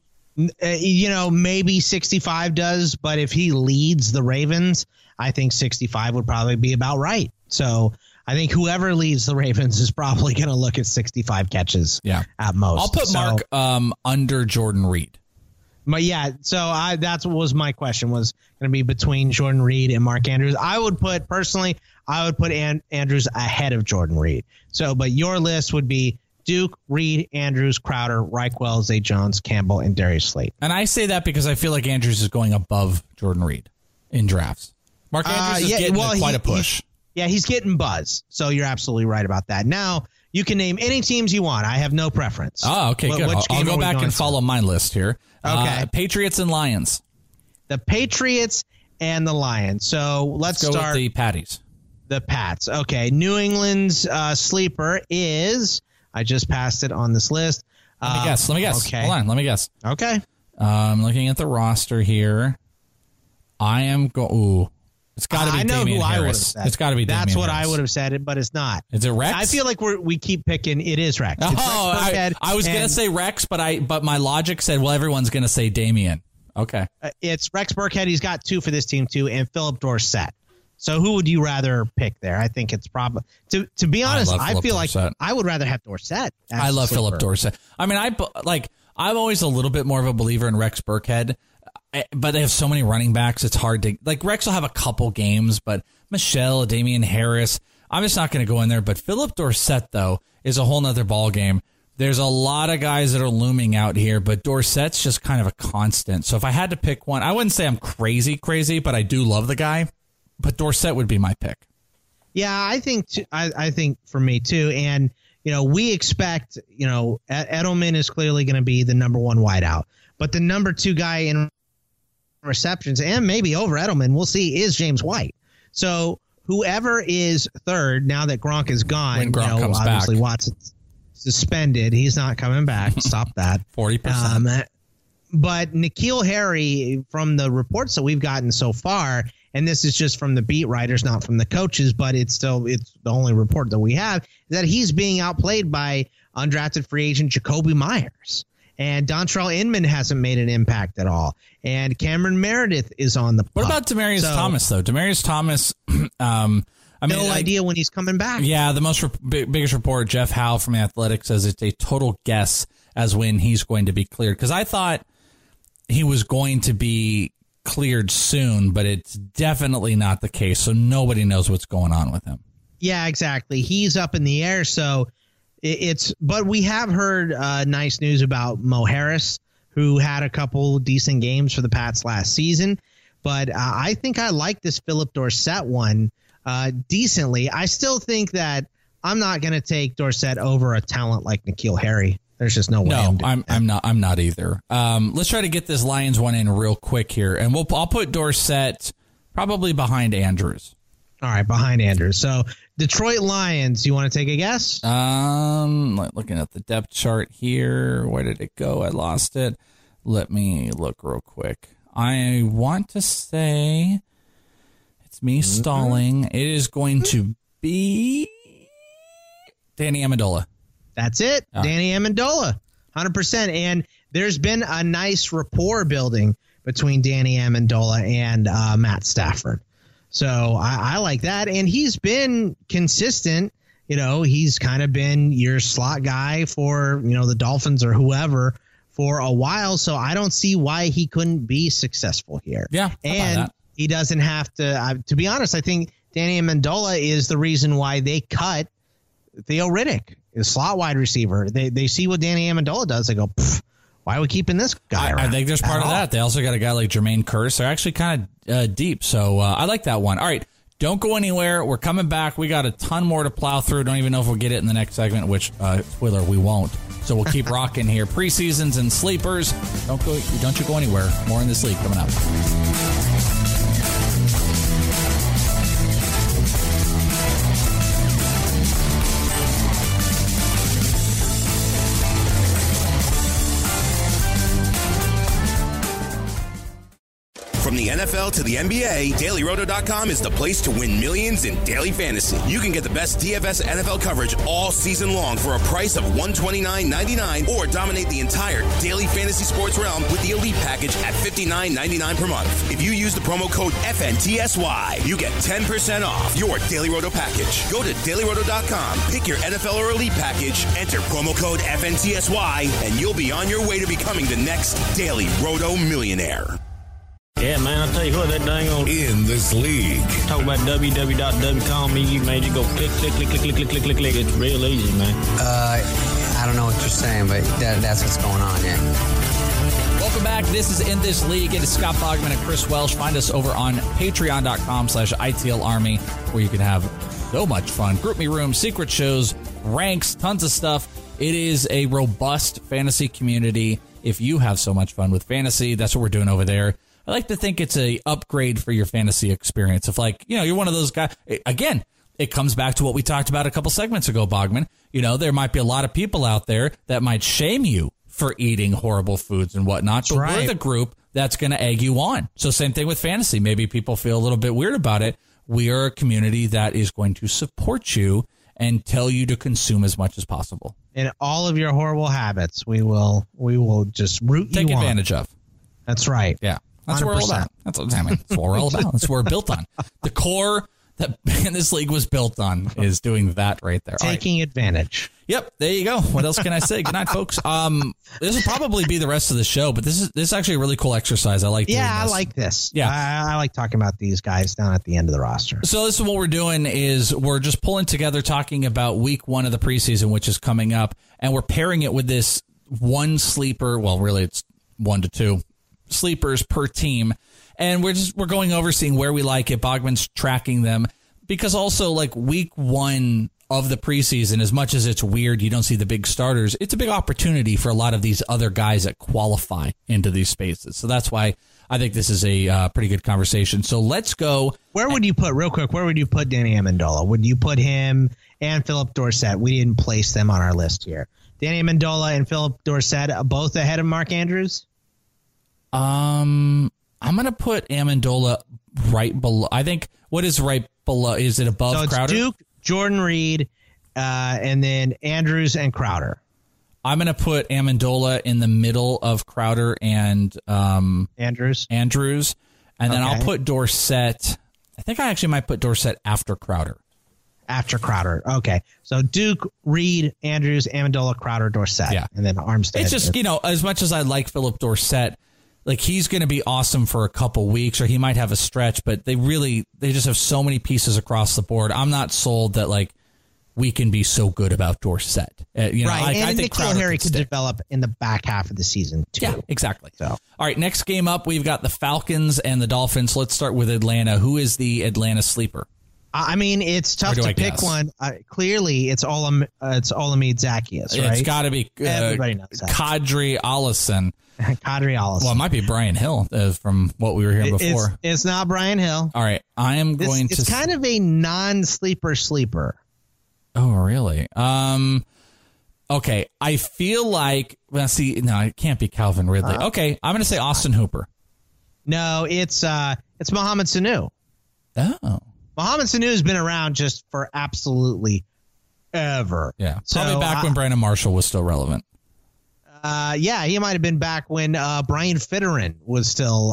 Maybe 65 does, but if he leads the Ravens, I think 65 would probably be about right. So I think whoever leads the Ravens is probably going to look at 65 catches at most. I'll put Mark under Jordan Reed. But yeah, so that's what was my question, was going to be between Jordan Reed and Mark Andrews. I would put Andrews ahead of Jordan Reed. So, but your list would be Duke, Reed, Andrews, Crowder, Reichwell, Zay Jones, Campbell, and Darius Slate. And I say that because I feel like Andrews is going above Jordan Reed in drafts. Mark Andrews is getting quite a push. He's getting buzz. So you're absolutely right about that. Now, you can name any teams you want. I have no preference. Oh, okay, good. I'll go back and follow my list here. Okay. Patriots and Lions. The Patriots and the Lions. So let's go start with the Patties. The Pats. Okay. New England's sleeper is, I just passed it on this list. Let me guess. Okay. Hold on. Let me guess. Okay. I'm looking at the roster here. I am it's got to be Damian Harris. It's got to be Damian Harris. That's what I would have said, but it's not. Is it Rex? I feel like we keep picking. It is Rex. It's Rex I was going to say Rex, but my logic said, well, everyone's going to say Damian. Okay. It's Rex Burkhead. He's got 2 for this team too, and Philip Dorsett. So who would you rather pick there? I think it's probably to be honest. I feel like I would rather have Dorsett. I love Philip Dorsett. I mean, I'm always a little bit more of a believer in Rex Burkhead. But they have so many running backs, it's hard to Rex will have a couple games, but Michelle, Damian Harris, I'm just not going to go in there. But Philip Dorsett, though, is a whole nother ball game. There's a lot of guys that are looming out here, but Dorsett's just kind of a constant. So if I had to pick one, I wouldn't say I'm crazy, but I do love the guy. But Dorsett would be my pick. Yeah, I think for me too. And we expect Edelman is clearly going to be the number 1 wideout, but the number 2 guy in receptions, and maybe over Edelman, we'll see, is James White. So whoever is third, now that Gronk is gone, when Gronk comes obviously back. Watson's suspended. He's not coming back. Stop that. 40%. But N'Keal Harry, from the reports that we've gotten so far, and this is just from the beat writers, not from the coaches, but it's the only report that we have, is that he's being outplayed by undrafted free agent Jacoby Myers. And Dontrell Inman hasn't made an impact at all. And Cameron Meredith is on the pup. What about Demaryius Thomas, though? Demaryius Thomas, no idea when he's coming back. Yeah, the biggest report, Jeff Howe from The Athletic, says it's a total guess as when he's going to be cleared. Because I thought he was going to be cleared soon, but it's definitely not the case. So nobody knows what's going on with him. Yeah, exactly. He's up in the air, so but we have heard nice news about Mo Harris, who had a couple decent games for the Pats last season. But I think I like this Philip Dorsett one decently. I still think that I'm not going to take Dorsett over a talent like N'Keal Harry. There's just no way. No, I'm not either. Let's try to get this Lions one in real quick here, and I'll put Dorsett probably behind Andrews. All right, behind Andrews. So Detroit Lions, you want to take a guess? Looking at the depth chart here. Where did it go? I lost it. Let me look real quick. I want to say it's It's me stalling. It is going to be Danny Amendola. That's it. Danny Amendola, 100%. And there's been a nice rapport building between Danny Amendola and Matt Stafford. So I like that. And he's been consistent. He's kind of been your slot guy for, the Dolphins or whoever for a while. So I don't see why he couldn't be successful here. Yeah. And he doesn't have to be honest, I think Danny Amendola is the reason why they cut Theo Riddick, the slot wide receiver. They see what Danny Amendola does. They go, why are we keeping this guy around? I think there's part of that. They also got a guy like Jermaine Kearse. They're actually kind of deep. So I like that one. All right. Don't go anywhere. We're coming back. We got a ton more to plow through. Don't even know if we'll get it in the next segment, which, spoiler, we won't. So we'll keep rocking here. Preseasons and sleepers. Don't you go anywhere. More in this league coming up. From the NFL to the NBA, DailyRoto.com is the place to win millions in daily fantasy. You can get the best DFS NFL coverage all season long for a price of $129.99 or dominate the entire daily fantasy sports realm with the Elite Package at $59.99 per month. If you use the promo code FNTSY, you get 10% off your Daily Roto package. Go to DailyRoto.com, pick your NFL or Elite Package, enter promo code FNTSY, and you'll be on your way to becoming the next Daily Roto millionaire. Yeah, man, I'll tell you what, that dang old... In this league. Talk about www.wcallme, man. You go click. It's real easy, man. I don't know what you're saying, but that's what's going on, yeah. Welcome back. This is In This League. It is Scott Bogman and Chris Welsh. Find us over on patreon.com/ITL Army, where you can have so much fun. Group Me Room, secret shows, ranks, tons of stuff. It is a robust fantasy community. If you have so much fun with fantasy, that's what we're doing over there. I like to think it's a upgrade for your fantasy experience. If you're one of those guys, again, it comes back to what we talked about a couple segments ago, Bogman. There might be a lot of people out there that might shame you for eating horrible foods and whatnot. But we're the group that's going to egg you on. So same thing with fantasy. Maybe people feel a little bit weird about it. We are a community that is going to support you and tell you to consume as much as possible. In all of your horrible habits, we will just root you on. Take advantage of. That's right. Yeah. That's 100%. What we're all about. That's what we're all about. That's what we're built on. The core that this league was built on is doing that right there. Taking advantage. Yep. There you go. What else can I say? Good night, folks. This will probably be the rest of the show, but this is actually a really cool exercise. I like doing this. I like this. Yeah. I like talking about these guys down at the end of the roster. So this is what we're doing is we're just pulling together, talking about week 1 of the preseason, which is coming up, and we're pairing it with this one sleeper. Well, really, it's 1 to 2 sleepers per team, and we're going over seeing where we like it. Bogman's tracking them because also week 1 of the preseason, as much as it's weird, you don't see the big starters. It's a big opportunity for a lot of these other guys that qualify into these spaces. So that's why I think this is a pretty good conversation. So let's go. Where would you put Danny Amendola? Would you put him and Philip Dorsett? We didn't place them on our list here. Danny Amendola and Philip Dorsett, both ahead of Mark Andrews? I'm going to put Amendola right below. I think what is right below? Is it above it's Crowder? Duke, Jordan Reed, and then Andrews and Crowder. I'm going to put Amendola in the middle of Crowder and Andrews. And then I'll put Dorsett. I think I actually might put Dorsett after Crowder. After Crowder. Okay. So Duke, Reed, Andrews, Amendola, Crowder, Dorsett. Yeah. And then Armstead. It's just, as much as I like Philip Dorsett, he's going to be awesome for a couple weeks, or he might have a stretch, but they just have so many pieces across the board. I'm not sold that we can be so good about Dorsett. Right. And I think N'Keal Harry could develop in the back half of the season too. Yeah, exactly. So, all right, next game up, we've got the Falcons and the Dolphins. Let's start with Atlanta. Who is the Atlanta sleeper? I mean, it's tough to pick one. Clearly, it's Olamide Zaccheaus, right? It's got to be everybody knows that. Kadri Allison. Kadri Allison. Well, it might be Brian Hill from what we were hearing before. It's not Brian Hill. All right, I am going to. It's kind of a non-sleeper sleeper. Oh, really? Okay, I feel like. Well, see, no, it can't be Calvin Ridley. Okay, I'm going to say Austin Hooper. No, it's Mohamed Sanu. Oh. Mohamed Sanu has been around just for absolutely ever. Yeah, probably back when Brandon Marshall was still relevant. Yeah, he might have been back when Brian Fitterin was still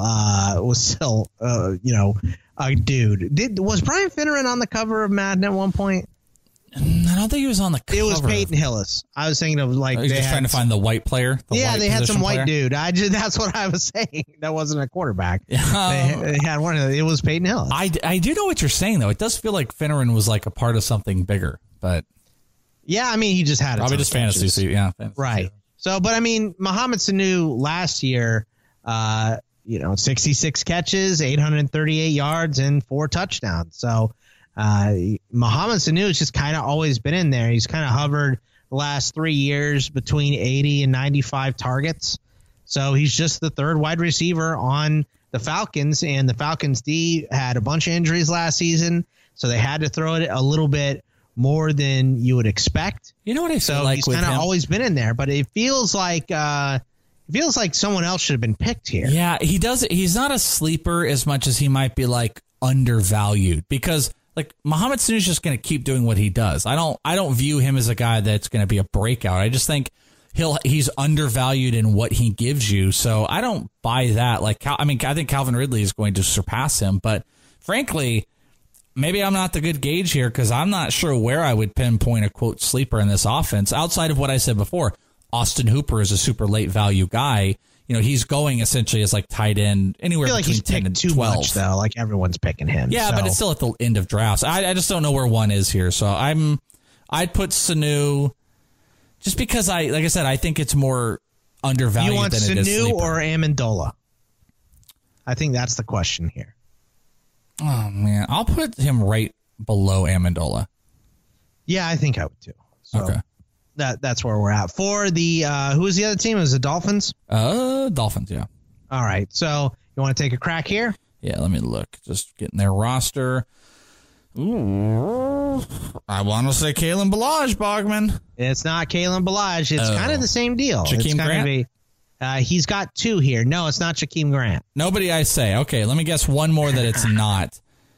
a dude. Was Brian Fitterin on the cover of Madden at one point? I don't think he was on the cover. It was Peyton Hillis. I was thinking of like just trying to find the white player. They had some white dude. That's what I was saying. That wasn't a quarterback. They had one. It was Peyton Hillis. I do know what you're saying though. It does feel like Fitterin was like a part of something bigger, but yeah, I mean he just had probably just fantasy. So, yeah, fantasy. Right. So, but I mean Mohamed Sanu last year, 66 catches, 838 yards, and 4 touchdowns. So. Mohamed Sanu has just kind of always been in there. He's kind of hovered the last 3 years between 80 and 95 targets. So he's just the third wide receiver on the Falcons, and the Falcons D had a bunch of injuries last season, so they had to throw it a little bit more than you would expect. You know what I feel like he's with kind of him? always been in there, but it feels like someone else should have been picked here. Yeah, he does. He's not a sleeper as much as he might be like undervalued because. Like Mohamed Sanu is just going to keep doing what he does. I don't view him as a guy that's going to be a breakout. I just think he's undervalued in what he gives you. So I don't buy that. I think Calvin Ridley is going to surpass him, but frankly, maybe I'm not the good gauge here because I'm not sure where I would pinpoint a quote sleeper in this offense outside of what I said before. Austin Hooper is a super late value guy. He's going essentially as like tight end anywhere between 10 and 12. Much, though. Like everyone's picking him. Yeah, but it's still at the end of drafts. I just don't know where one is here. So I'd put Sanu just because like I said, I think it's more undervalued than Sanu it is sleeper. or Amendola? I think that's the question here. Oh man, I'll put him right below Amendola. Yeah, I think I would too. So. Okay. That's where we're at. For the who was the other team? It was the Dolphins? Dolphins, yeah. All right. So you want to take a crack here? Yeah, let me look. Just getting their roster. Ooh, I want to say Kalen Ballage, Bogman. It's not Kalen Ballage. It's kind of the same deal. Jakeem Grant? He's got 2 here. No, it's not Jakeem Grant. Nobody I say. Okay, let me guess one more that it's not.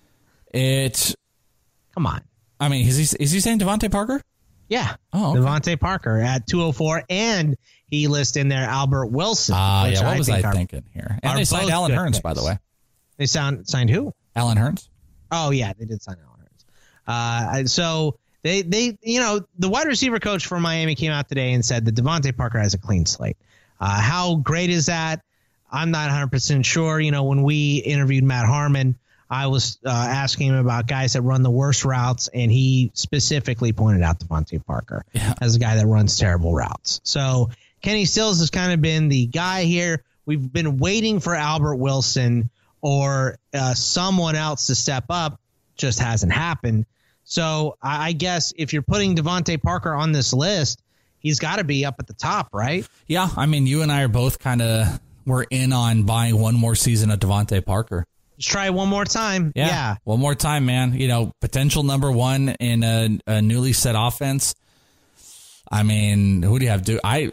Come on. I mean, is he saying Devontae Parker? Yeah. Oh, okay. Devontae Parker at 204, and he lists in there Albert Wilson. Yeah. What was I thinking here? And they signed Allen Hurns, by the way. They signed who? Allen Hurns. Oh yeah, they did sign Allen Hurns. So they the wide receiver coach for Miami came out today and said that Devontae Parker has a clean slate. How great is that? I'm not 100% sure. When we interviewed Matt Harmon, I was asking him about guys that run the worst routes, and he specifically pointed out Devontae Parker as a guy that runs terrible routes. So Kenny Stills has kind of been the guy here. We've been waiting for Albert Wilson or someone else to step up. Just hasn't happened. So I guess if you're putting Devontae Parker on this list, he's got to be up at the top, right? Yeah, I mean, you and I are both kind of we're in on buying one more season of Devontae Parker. Let's try one more time. Yeah. One more time, man. Potential number one in a newly set offense. I mean, who do you have? I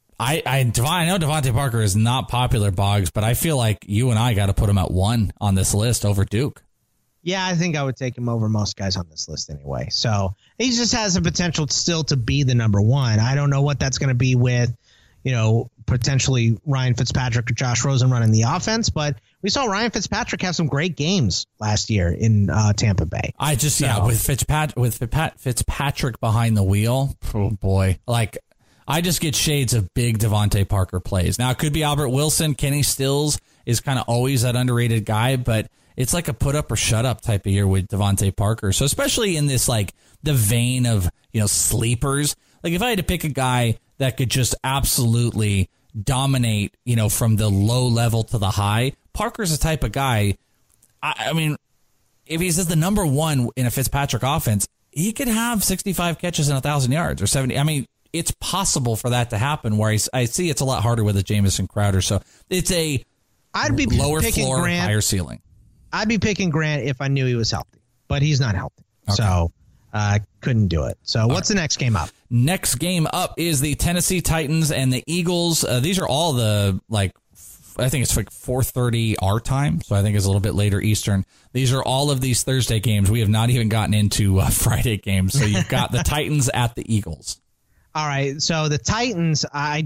know Devontae Parker is not popular, Boggs, but I feel like you and I got to put him at 1 on this list over Duke. Yeah, I think I would take him over most guys on this list anyway. So he just has the potential still to be the number 1. I don't know what that's going to be with, potentially Ryan Fitzpatrick or Josh Rosen running the offense, but we saw Ryan Fitzpatrick have some great games last year in Tampa Bay. With Fitzpatrick behind the wheel, oh boy, I just get shades of big Devontae Parker plays. Now it could be Albert Wilson. Kenny Stills is kind of always that underrated guy, but it's like a put up or shut up type of year with Devontae Parker. So especially in this the vein of sleepers, if I had to pick a guy that could just absolutely dominate, from the low level to the high, Parker's the type of guy. I mean, if he's the number 1 in a Fitzpatrick offense, he could have 65 catches and 1,000 yards or 70. I mean, it's possible for that to happen. Where I see it's a lot harder with a Jamison Crowder. So it's I'd be lower picking floor, Grant, higher ceiling. I'd be picking Grant if I knew he was healthy, but he's not healthy. Okay. So couldn't do it. So what's the next game up? Next game up is the Tennessee Titans and the Eagles. These are all the I think it's like 4:30 our time, so I think it's a little bit later Eastern. These are all of these Thursday games. We have not even gotten into Friday games. So you've got the Titans at the Eagles. All right, so the Titans,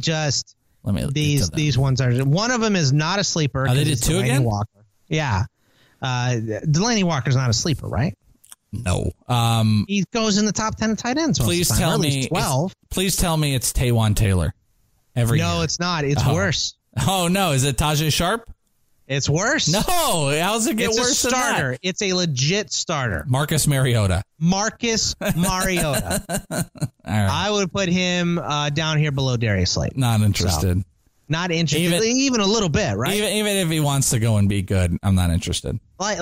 these ones are, one of them is not a sleeper. They did two again? Walker. Yeah. Delaney Walker's not a sleeper, right? No. He goes in the top 10 of tight ends. Please tell me 12. Please tell me it's Taywan Taylor. No, it's not. It's worse. Oh, no. Is it Tajay Sharp? It's worse. No. How's it get worse a starter. Than that? It's a legit starter. Marcus Mariota. All right. I would put him down here below Darius Slayton. Not interested. So, not interested. Even a little bit, right? Even if he wants to go and be good, I'm not interested.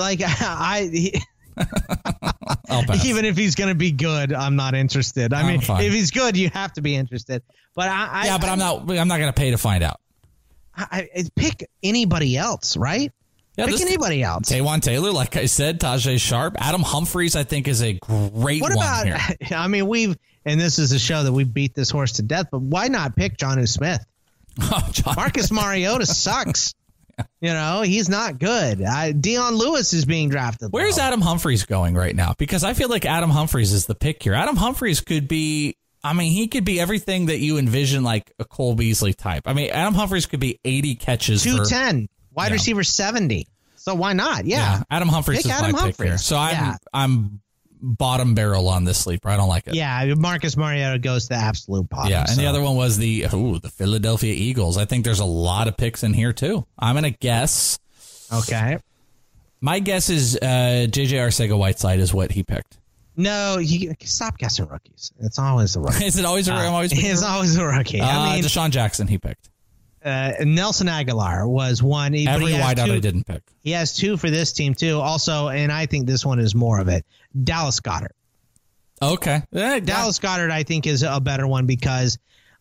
Even if he's going to be good, I'm not interested. I mean, if he's good, you have to be interested. But I'm not going to pay to find out. I pick anybody else, right? Yeah, pick anybody else. Taywan Taylor, like I said, Tajay Sharp, Adam Humphries, I think is a great one here. I mean, and this is a show that we beat this horse to death, but why not pick Jonnu Smith? Marcus Mariota sucks. You know, he's not good. Dion Lewis is being drafted. Where's Adam Humphries going right now? Because I feel like Adam Humphries is the pick here. Adam Humphries could be, he could be everything that you envision, like a Cole Beasley type. I mean, Adam Humphries could be 80 catches. 210. Wide receiver 70. So why not? Yeah. Adam Humphries is my pick here. So I'm bottom barrel on this sleeper. I don't like it. Yeah, Marcus Mariota goes to the absolute bottom. Yeah, and the other one was the Philadelphia Eagles. I think there's a lot of picks in here too. I'm going to guess. Okay. My guess is J.J. Arcega-Whiteside is what he picked. No, stop guessing rookies. It's always a rookie. Is it always a rookie? It's always a rookie. Deshaun Jackson he picked. Nelson Aguilar was one. Every wideout I didn't pick. He has two for this team too. Also, and I think this one is more of it. Dallas Goedert. Okay. Dallas Goedert, I think, is a better one because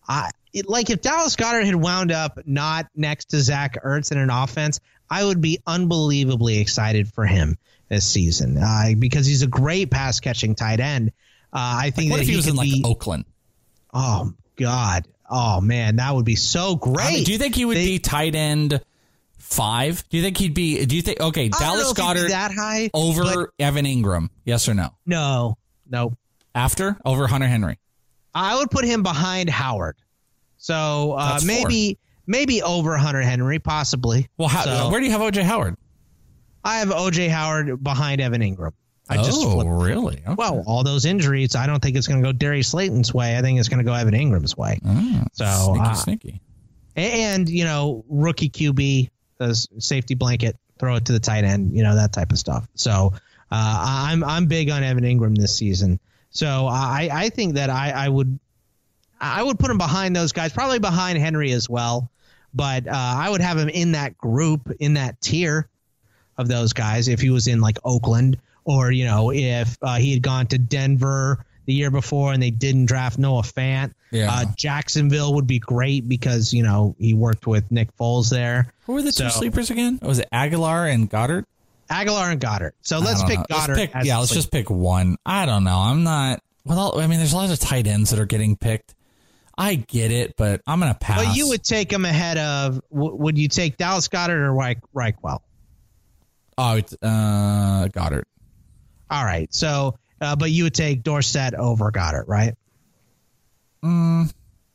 if Dallas Goedert had wound up not next to Zach Ertz in an offense, I would be unbelievably excited for him this season because he's a great pass catching tight end. I think what if he was in Oakland? Oh God. Oh man, that would be so great. Do you think he would be tight end 5? Do you think he'd be? Do you think Dallas Goedert that high over Evan Ingram? Yes or no? No. After over Hunter Henry? I would put him behind Howard. So maybe over Hunter Henry, possibly. Well, where do you have OJ Howard? I have OJ Howard behind Evan Ingram. Really? Okay. Well, all those injuries, I don't think it's going to go Darius Slayton's way. I think it's going to go Evan Ingram's way. Sneaky. And, rookie QB, safety blanket, throw it to the tight end, that type of stuff. So I'm big on Evan Ingram this season. So I think that I would put him behind those guys, probably behind Henry as well. But I would have him in that group, in that tier of those guys if he was in Oakland. Or, if he had gone to Denver the year before and they didn't draft Noah Fant. Yeah. Jacksonville would be great because, he worked with Nick Foles there. Who were the two sleepers again? Was it Aguilar and Goddard? Aguilar and Goddard. So let's pick Goddard. Let's just pick one. I don't know. I'm not. Well, there's a lot of tight ends that are getting picked. I get it, but I'm going to pass. But you would take him ahead of, would you take Dallas Goedert or Reichwell? Oh, it's Goddard. All right. So, but you would take Dorsett over Goddard, right? Because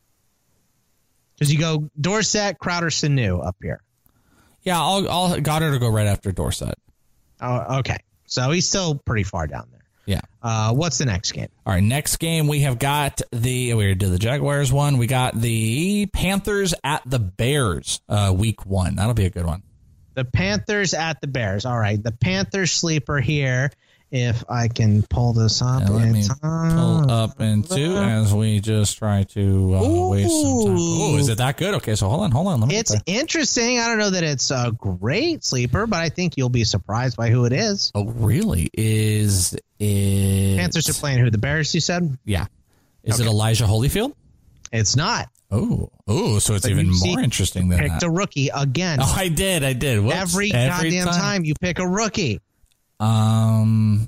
you go Dorsett, Crowder, Sanu up here. Yeah, I'll Goddard will go right after Dorsett. Oh, okay. So he's still pretty far down there. Yeah. What's the next game? All right, next game we have got we already did the Jaguars one. We got the Panthers at the Bears, week 1. That'll be a good one. The Panthers at the Bears. All right, the Panthers sleeper here. If I can pull this up. Let me pull up into as we just try to waste some time. Oh, is it that good? Okay, so hold on. It's interesting. I don't know that it's a great sleeper, but I think you'll be surprised by who it is. Oh, really? Is it... Panthers are playing who? The Bears, you said? Yeah. Is it Elijah Holyfield? It's not. Oh, so it's even more interesting than that. Picked a rookie again. Oh, I did. Whoops. Every goddamn time you pick a rookie. I'm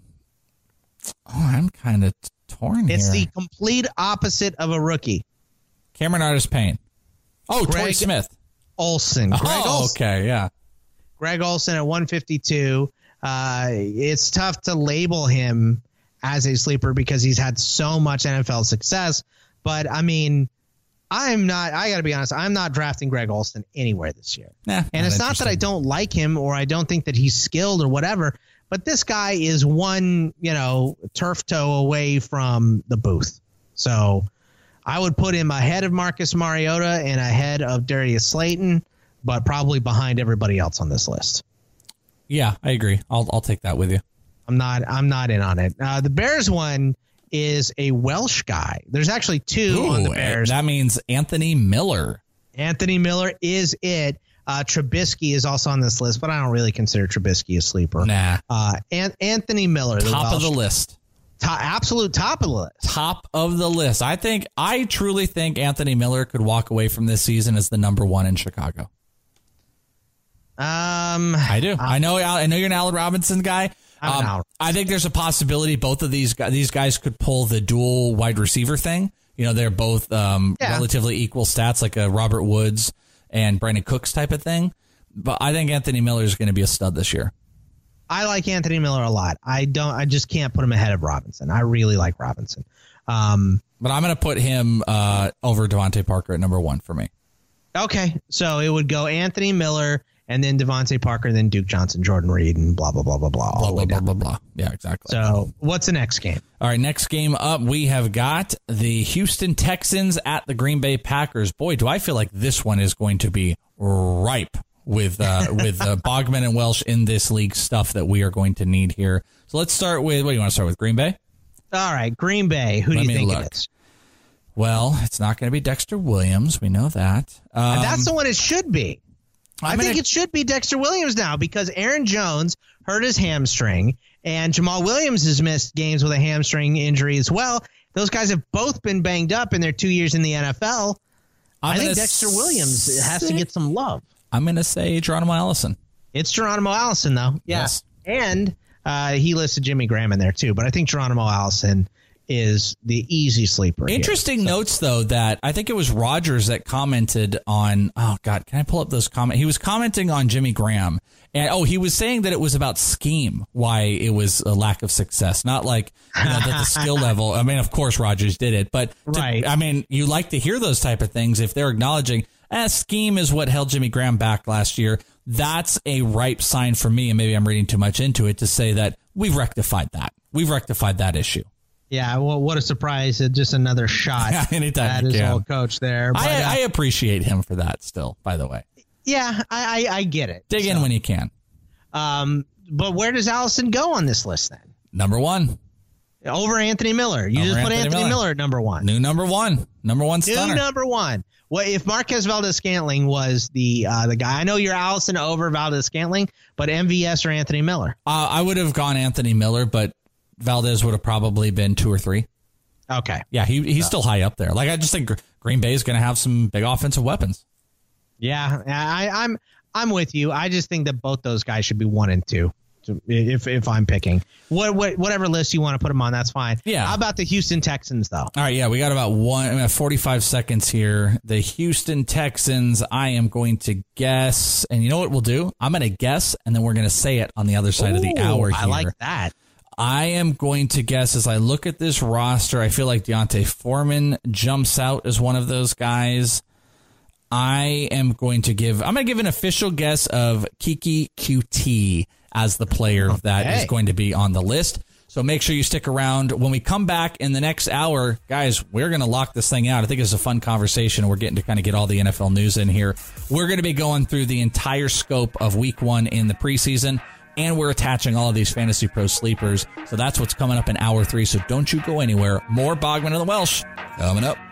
kind of torn here. It's the complete opposite of a rookie. Cameron Artis-Payne. Oh, Torrey Smith. Olsen. Okay, yeah. Greg Olsen at 152. It's tough to label him as a sleeper because he's had so much NFL success. But, I mean, I got to be honest, I'm not drafting Greg Olsen anywhere this year. And it's not that I don't like him or I don't think that he's skilled or whatever, but this guy is one, turf toe away from the booth. So I would put him ahead of Marcus Mariota and ahead of Darius Slayton, but probably behind everybody else on this list. Yeah, I agree. I'll take that with you. I'm not in on it. The Bears one is a Welsh guy. There's actually two on the Bears. That means Anthony Miller. Anthony Miller is it. Trubisky is also on this list, but I don't really consider Trubisky a sleeper. Nah. Anthony Miller, top of the list. Absolute top of the list. Top of the list. I truly think Anthony Miller could walk away from this season as the number one in Chicago. I do. I know you're an Allen Robinson guy. I think there's a possibility both of these guys could pull the dual wide receiver thing. They're both relatively equal stats, like a Robert Woods and Brandon Cooks type of thing. But I think Anthony Miller is going to be a stud this year. I like Anthony Miller a lot. I just can't put him ahead of Robinson. I really like Robinson. But I'm going to put him over Devontae Parker at number one for me. Okay. So it would go Anthony Miller and then Devontae Parker, then Duke Johnson, Jordan Reed, and blah, blah, blah, blah, blah. Blah, blah, blah, blah, blah. Yeah, exactly. So what's the next game? All right, next game up, we have got the Houston Texans at the Green Bay Packers. Boy, do I feel like this one is going to be ripe with Bogman and Welsh in this league stuff that we are going to need here. So let's start with, what do you want to start with, Green Bay? All right, Green Bay. Who do you think it is? Well, it's not going to be Dexter Williams. We know that. That's the one it should be. I think it should be Dexter Williams now because Aaron Jones hurt his hamstring and Jamal Williams has missed games with a hamstring injury as well. Those guys have both been banged up in their 2 years in the NFL. I think Dexter Williams has to get some love. I'm going to say Geronimo Allison. It's Geronimo Allison, though. Yes. And he listed Jimmy Graham in there, too. But I think Geronimo Allison is the easy sleeper. Interesting notes, though, that I think it was Rogers that commented on, oh, God, can I pull up those comments? He was commenting on Jimmy Graham. And, he was saying that it was about scheme, why it was a lack of success, not like that the skill level. I mean, of course, Rogers did it. But, you like to hear those type of things if they're acknowledging scheme is what held Jimmy Graham back last year. That's a ripe sign for me, and maybe I'm reading too much into it, to say that we've rectified that. We've rectified that issue. Yeah, well, what a surprise. Just another shot at his old coach there. But, I appreciate him for that still, by the way. Yeah, I get it. Dig in when you can. But where does Allison go on this list then? Number one. Over Anthony Miller. You just put Anthony Miller at number one. New number one. Number one stunner. New number one. Well, if Marquez Valdes-Scantling was the guy, I know you're Allison over Valdes-Scantling, but MVS or Anthony Miller? I would have gone Anthony Miller, but Valdez would have probably been 2 or 3. Okay. Yeah, he's still high up there. Like, I just think Green Bay is going to have some big offensive weapons. Yeah, I'm with you. I just think that both those guys should be 1 and 2. If I'm picking whatever list you want to put them on, that's fine. Yeah. How about the Houston Texans, though? All right. Yeah, we got about 45 seconds here. The Houston Texans. I am going to guess, and you know what we'll do? I'm going to guess, and then we're going to say it on the other side of the hour here. I like that. I am going to guess, as I look at this roster, I feel like Deontay Foreman jumps out as one of those guys. I'm going to give an official guess of Keke QT as the player that is going to be on the list. So make sure you stick around. When we come back in the next hour, guys, we're going to lock this thing out. I think it's a fun conversation. We're getting to kind of get all the NFL news in here. We're going to be going through the entire scope of week 1 in the preseason, and we're attaching all of these Fantasy Pro sleepers. So that's what's coming up in hour 3. So don't you go anywhere. More Bogman and the Welsh coming up.